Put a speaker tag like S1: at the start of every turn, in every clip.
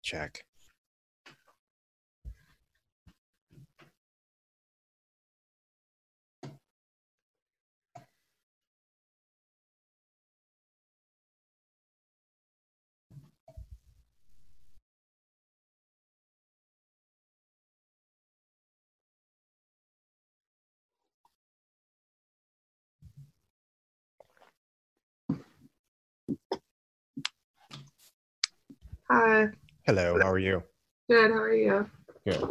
S1: check.
S2: Hi.
S1: Hello, how are you?
S2: Good, how are you?
S1: Good.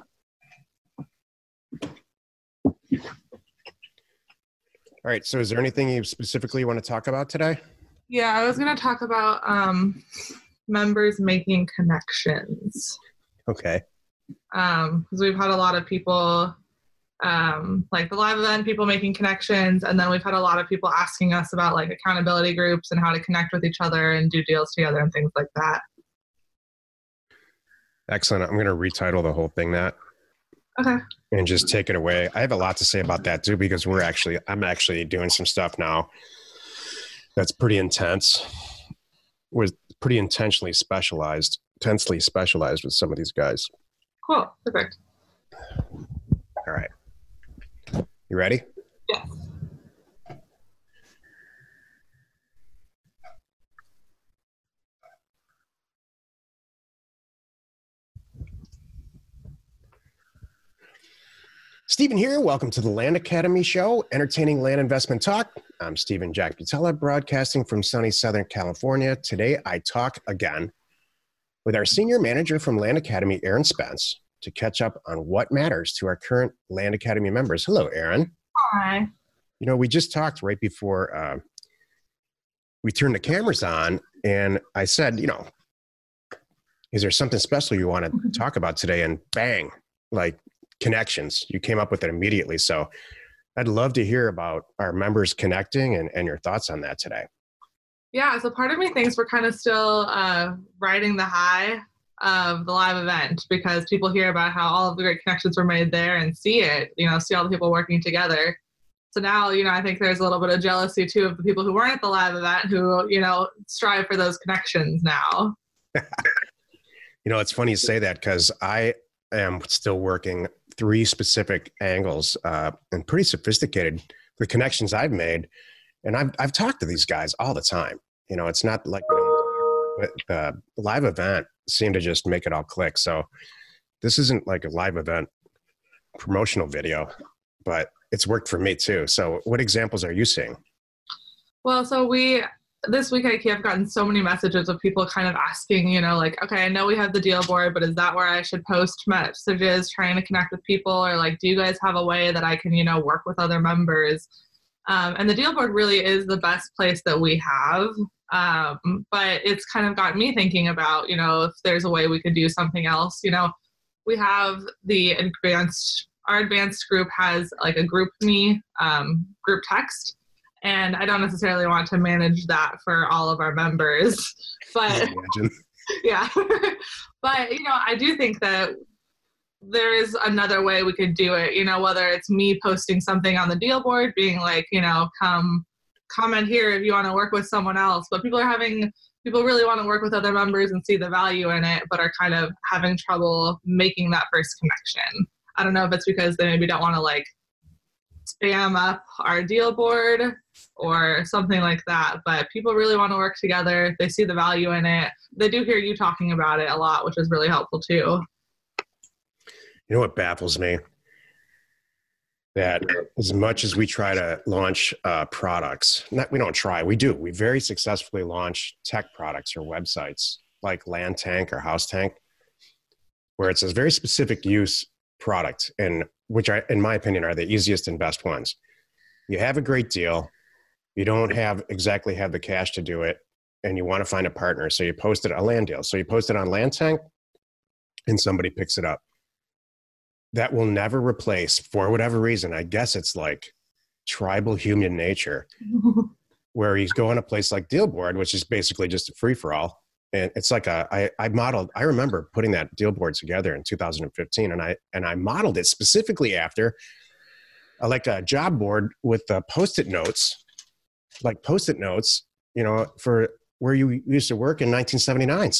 S1: All right, so is there anything you specifically want to talk about today?
S2: Yeah, I was going to talk about members making connections.
S1: Okay.
S2: Because we've had a lot of people, like the live event, people making connections, and then we've had a lot of people asking us about like accountability groups and how to connect with each other and do deals together and things like that.
S1: Excellent. I'm going to retitle the whole thing that.
S2: Okay.
S1: And just take it away. I have a lot to say about that too, because I'm actually doing some stuff now that's pretty intense, was pretty intensely specialized with some of these guys.
S2: Cool. Perfect.
S1: All right. You ready?
S2: Yes.
S1: Stephen here. Welcome to the Land Academy Show, entertaining land investment talk. I'm Stephen Jack Butella, broadcasting from sunny Southern California. Today, I talk again with our senior manager from Land Academy, Aaron Spence, to catch up on what matters to our current Land Academy members. Hello, Aaron.
S2: Hi.
S1: You know, we just talked right before we turned the cameras on, and I said, you know, is there something special you want to talk about today? And bang, like connections. You came up with it immediately. So I'd love to hear about our members connecting and your thoughts on that today.
S2: Yeah, so part of me thinks we're kind of still riding the high of the live event because people hear about how all of the great connections were made there and see it, see all the people working together. So now, I think there's a little bit of jealousy too of the people who weren't at the live event who, strive for those connections now.
S1: It's funny you say that because I am still working 3 specific angles and pretty sophisticated, the connections I've made. And I've talked to these guys all the time. It's not like the live event seemed to just make it all click. So this isn't like a live event promotional video, but it's worked for me too. So what examples are you seeing?
S2: Well, so this week at IKEA, I've gotten so many messages of people kind of asking, like, okay, I know we have the deal board, but is that where I should post messages trying to connect with people? Or like, do you guys have a way that I can, work with other members? And the deal board really is the best place that we have. But it's kind of got me thinking about, if there's a way we could do something else. We have our advanced group has like a group group text. And I don't necessarily want to manage that for all of our members, but yeah, but, I do think that there is another way we could do it, whether it's me posting something on the deal board, being like, come comment here if you want to work with someone else, but people really want to work with other members and see the value in it, but are kind of having trouble making that first connection. I don't know if it's because they maybe don't want to like spam up our deal board or something like that, but people really want to work together. They see the value in it. They do hear you talking about it a lot, which is really helpful too.
S1: You know what baffles me? That as much as we try to launch products, we very successfully launch tech products or websites like Land Tank or House Tank, where it's a very specific use product, and which in my opinion, are the easiest and best ones. You have a great deal. You don't exactly have the cash to do it, and you want to find a partner. So you posted a land deal. So you post it on Land Tank, and somebody picks it up. That will never replace, for whatever reason, I guess it's like tribal human nature, where you go on a place like Dealboard, which is basically just a free-for-all. And it's like I remember putting that deal board together in 2015, and I modeled it specifically after like a job board with post-it notes, for where you used to work in 1979. So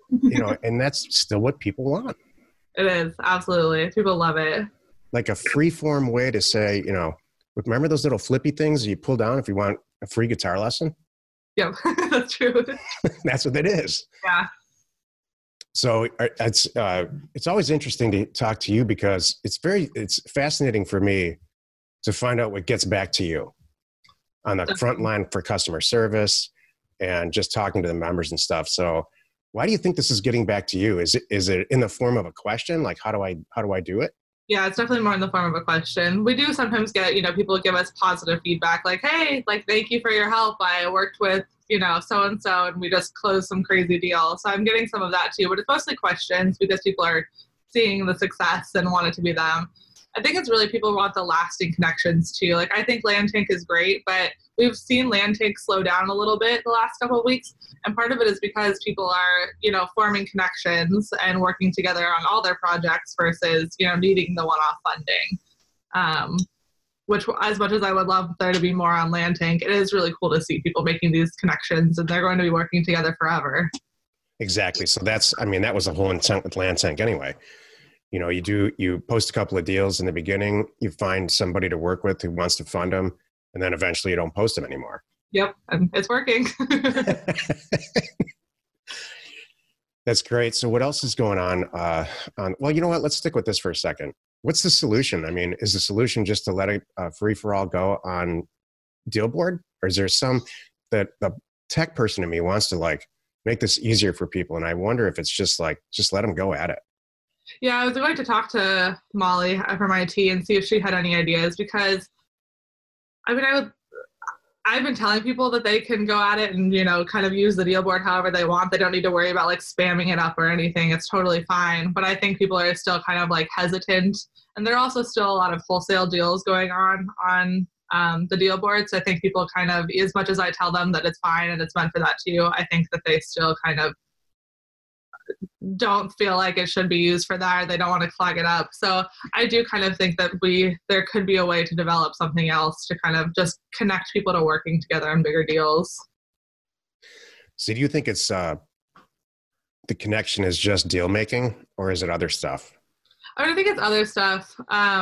S1: and that's still what people want.
S2: It is, absolutely. People love it.
S1: Like a free form way to say, remember those little flippy things you pull down if you want a free guitar lesson?
S2: Yep, that's true.
S1: That's what it is.
S2: Yeah.
S1: So it's always interesting to talk to you because it's fascinating for me to find out what gets back to you on the front line for customer service and just talking to the members and stuff. So why do you think this is getting back to you? Is it in the form of a question? Like, how do I do it?
S2: Yeah, it's definitely more in the form of a question. We do sometimes get, people give us positive feedback like, hey, like, thank you for your help. I worked with, so-and-so, and we just closed some crazy deal. So I'm getting some of that too, but it's mostly questions because people are seeing the success and want it to be them. I think it's really people want the lasting connections too. Like, I think Landtank is great, but we've seen Landtank slow down a little bit the last couple of weeks. And part of it is because people are, forming connections and working together on all their projects versus, needing the one-off funding. Which, as much as I would love there to be more on Landtank, it is really cool to see people making these connections, and they're going to be working together forever.
S1: Exactly. So that was the whole intent with Landtank anyway. You post a couple of deals in the beginning, you find somebody to work with who wants to fund them, and then eventually you don't post them anymore.
S2: Yep, and it's working.
S1: That's great. So what else is going on? Well, you know what? Let's stick with this for a second. What's the solution? I mean, is the solution just to let it free-for-all go on Dealboard? Or is there some that the tech person in me wants to make this easier for people? And I wonder if it's just let them go at it.
S2: Yeah, I was going to talk to Molly from IT and see if she had any ideas because, I've been telling people that they can go at it and, kind of use the deal board however they want. They don't need to worry about spamming it up or anything. It's totally fine. But I think people are still kind of hesitant. And there are also still a lot of wholesale deals going on the deal board. So I think people kind of, as much as I tell them that it's fine and it's meant for that too, I think that they still kind of don't feel like it should be used for that, or they don't want to flag it up. So I do kind of think that there could be a way to develop something else to kind of just connect people to working together on bigger deals.
S1: So do you think it's the connection is just deal making, or is it other stuff?
S2: I think it's other stuff.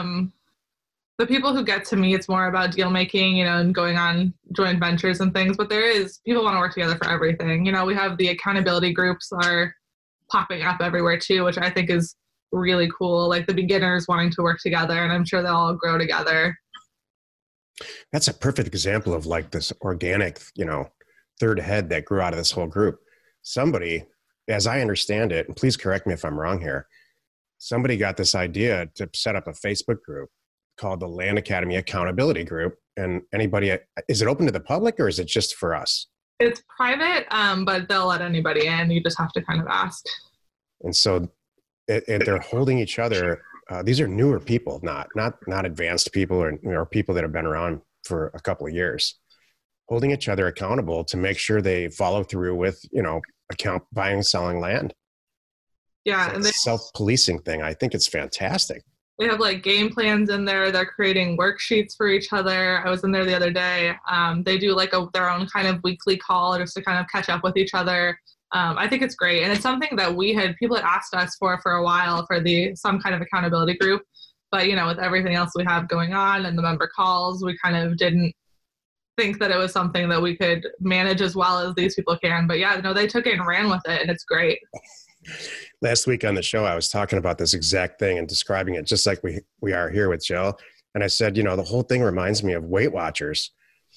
S2: The people who get to me, it's more about deal making, and going on joint ventures and things, but people want to work together for everything. We have the accountability groups are popping up everywhere too, which I think is really cool. Like the beginners wanting to work together, and I'm sure they'll all grow together.
S1: That's a perfect example of this organic, third head that grew out of this whole group. Somebody, as I understand it, and please correct me if I'm wrong here, somebody got this idea to set up a Facebook group called the Land Academy Accountability Group. And is it open to the public or is it just for us?
S2: It's private, but they'll let anybody in. You just have to kind of ask.
S1: And so they're holding each other. These are newer people, not advanced people or people that have been around for a couple of years, holding each other accountable to make sure they follow through with, buying and selling land.
S2: Yeah.
S1: So
S2: and
S1: self-policing thing. I think it's fantastic.
S2: They have game plans in there. They're creating worksheets for each other. I was in there the other day. They do their own kind of weekly call just to kind of catch up with each other. I think it's great. And it's something that people had asked us for a while for some kind of accountability group. But, with everything else we have going on and the member calls, we kind of didn't think that it was something that we could manage as well as these people can. But yeah, they took it and ran with it, and it's great.
S1: Last week on the show, I was talking about this exact thing and describing it just like we are here with Jill. And I said, the whole thing reminds me of Weight Watchers.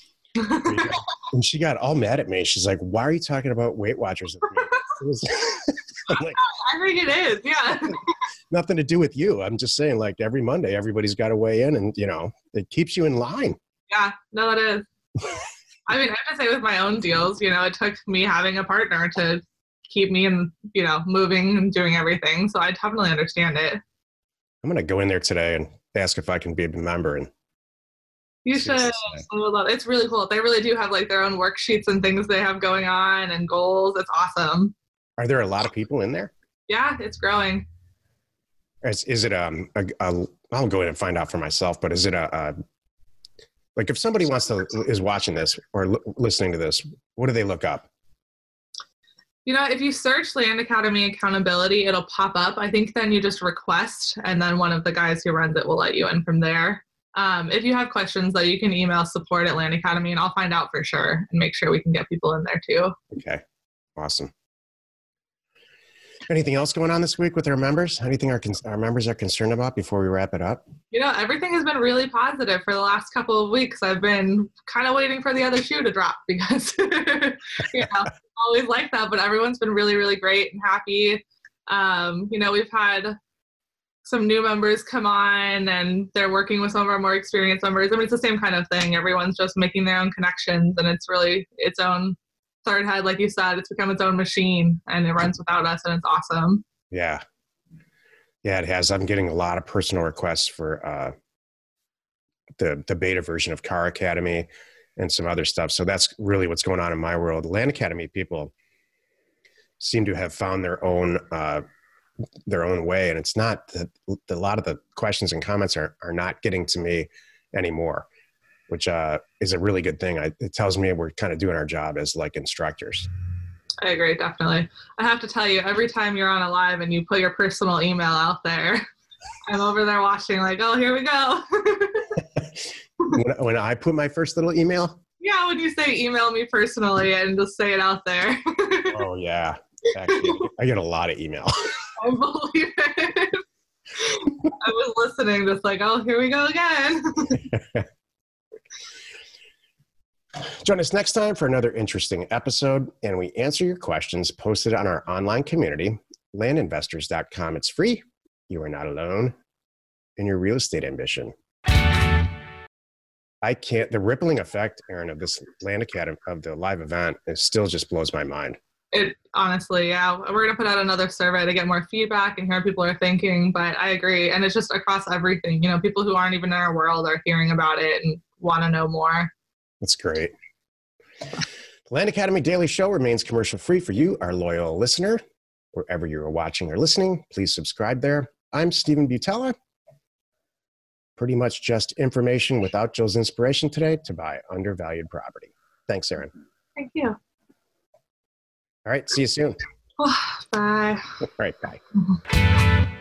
S1: And she got all mad at me. She's like, why are you talking about Weight Watchers with me? I'm like,
S2: I think it is, yeah.
S1: Nothing to do with you. I'm just saying, every Monday, everybody's got to weigh in and, it keeps you in line.
S2: Yeah, no, it is. I have to say with my own deals, it took me having a partner to keep me in, moving and doing everything. So I definitely understand it.
S1: I'm going to go in there today and ask if I can be a member. And
S2: you should. It's really cool. They really do have their own worksheets and things they have going on and goals. It's awesome.
S1: Are there a lot of people in there?
S2: Yeah, it's growing.
S1: Is it I'll go in and find out for myself, but is it if somebody is watching this or listening to this, what do they look up?
S2: If you search Land Academy Accountability, it'll pop up. I think then you just request, and then one of the guys who runs it will let you in from there. If you have questions, though, you can email support@Land Academy, and I'll find out for sure and make sure we can get people in there too.
S1: Okay, awesome. Anything else going on this week with our members? Anything our members are concerned about before we wrap it up?
S2: Everything has been really positive for the last couple of weeks. I've been kind of waiting for the other shoe to drop because, always like that, but everyone's been really, really great and happy. We've had some new members come on and they're working with some of our more experienced members. I mean, it's the same kind of thing. Everyone's just making their own connections, and it's really its own third head. Like you said, it's become its own machine and it runs without us, and it's awesome.
S1: Yeah, it has. I'm getting a lot of personal requests for the beta version of Car Academy and some other stuff. So that's really what's going on in my world. Land Academy people seem to have found their own way. And it's not that a lot of the questions and comments are not getting to me anymore, which is a really good thing. It tells me we're kind of doing our job as like instructors.
S2: I agree, definitely. I have to tell you, every time you're on a live and you put your personal email out there, I'm over there watching like, oh, here we go.
S1: When I put my first little email?
S2: Yeah, when you say email me personally and just say it out there.
S1: Oh, yeah. Actually, I get a lot of email.
S2: I believe it. I was listening just like, oh, here we go again.
S1: Join us next time for another interesting episode, and we answer your questions posted on our online community, landinvestors.com. It's free. You are not alone in your real estate ambition. The rippling effect, Erin, of this Land Academy, of the live event, still just blows my mind.
S2: It honestly, yeah. We're going to put out another survey to get more feedback and hear what people are thinking, but I agree. And it's just across everything. People who aren't even in our world are hearing about it and want to know more.
S1: That's great. The Land Academy Daily Show remains commercial free for you, our loyal listener. Wherever you are watching or listening, please subscribe there. I'm Stephen Butella. Pretty much just information without Jill's inspiration today to buy undervalued property. Thanks, Erin.
S2: Thank you.
S1: All right, see you soon.
S2: Bye.
S1: All right, bye.